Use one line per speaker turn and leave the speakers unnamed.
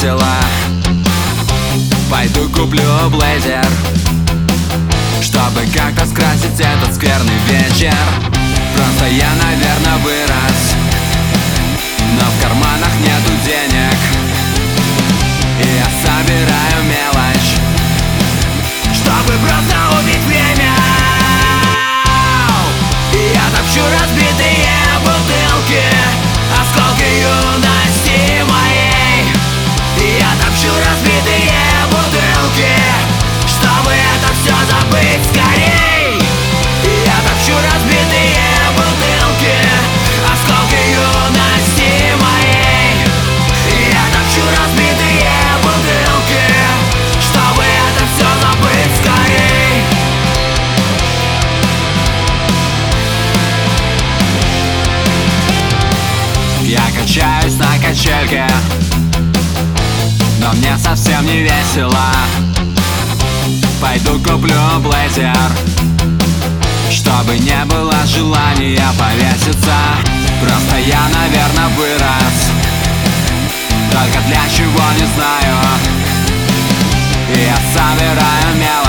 весело. Пойду куплю блейзер, чтобы как-то скрасить этот скверный вечер. Просто я, наверное, вырос, но в карманах нету денег, и я собираю мелочь, чтобы просто убить время. И я топчу разбитые бутылки, осколки юности моей. И я топчу разбитые бутылки, чтобы это все забыть скорей. И я топчу разбитые бутылки, осколки юности моей. И я топчу разбитые бутылки, чтобы это все забыть скорей. Я качаюсь на качельке, но мне совсем не весело. Пойду куплю блейзер, чтобы не было желания повеситься. Просто я, наверное, вырос, только для чего не знаю. И я собираю мелочь,